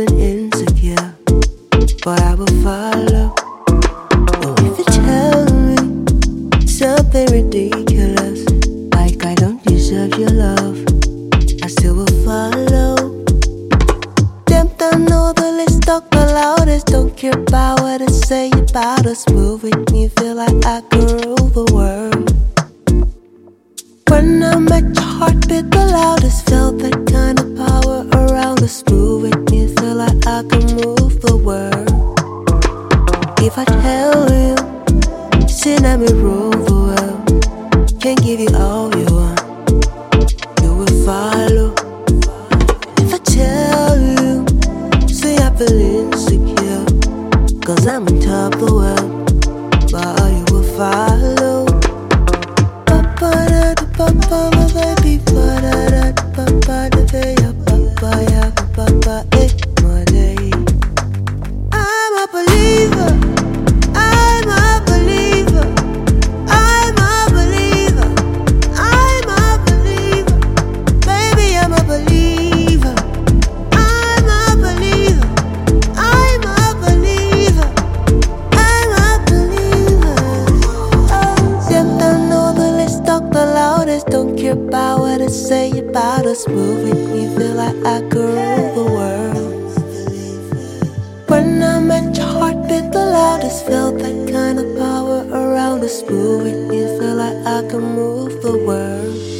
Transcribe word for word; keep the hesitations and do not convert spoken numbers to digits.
feeling insecure, but I will follow. Oh, if you tell me something ridiculous, like I don't deserve your love, I still will follow. Them don't know the least, talk the loudest, don't care about what they say about us. Move with me, feel like I can rule the world. When I met your heartbeat the loudest, felt that kind of power around us. Move with me, feel like I can move the world. If I tell you, say let me rule the world, can't give you all you want, you will follow. If I tell you, say I feel insecure, cause I'm on top of the world, but you will follow. Papa, my baby, pa-da-da, papa, da da ya, papa, ya, papa, eh, my day. I'm a believer, I'm a believer, I'm a believer, I'm a believer, baby, I'm a believer, I'm a believer, I'm a believer, I'm a believer. Them don't know the list, talk the loudest, don't care about what they say about us. Move with me, feel like I could rule the world. When I met your heartbeat the loudest, felt that kind of power around us. Move with me, feel like I can move the world.